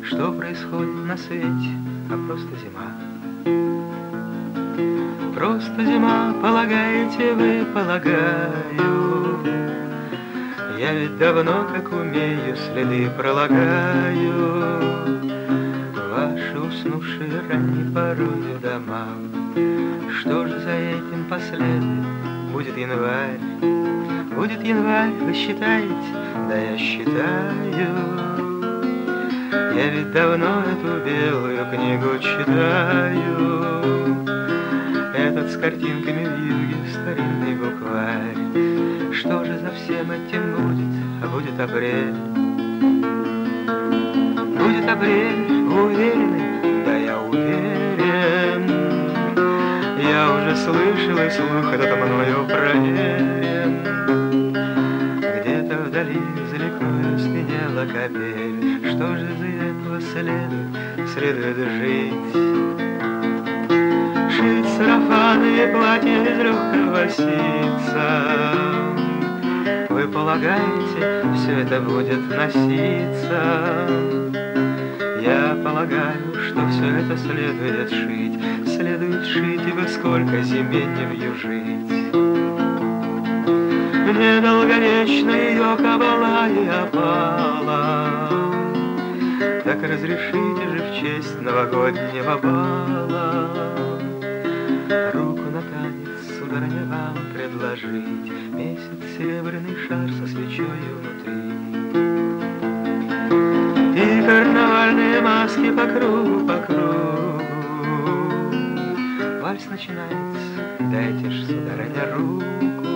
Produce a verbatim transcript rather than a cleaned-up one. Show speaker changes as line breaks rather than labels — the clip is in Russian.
что происходит на свете, а просто зима. Просто зима, полагаете вы, полагаю. Я ведь давно, как умею, следы пролагаю. Ваши уснувшие ранней порою дома. Что же за этим последует? Будет январь. Будет январь, вы считаете? Да я считаю. Я ведь давно эту белую книгу читаю. Этот с картинками в юге старинный букварь. Что же за всем этим будет? А будет апрель. Будет апрель, уверенный, да я уверен. Я уже слышал, и слух этот мною проверен. Где-то вдали заликуя звенела капель. Что же за этого следует? Следует жить. Шить сарафаны и платья из легкого ситца. Вы полагаете, все это будет носиться? Я полагаю, что все это следует шить. Следует шить, и вы сколько зиме не вьюжить. Недолговечна ее кабала и опала. Так разрешите же в честь новогоднего бала руку на танец, сударыня, вам предложить. Месяц серебряный шар со свечою внутри. И карнавальные маски по кругу, по кругу. Вальс начинается, дайте ж, сударыня, руку.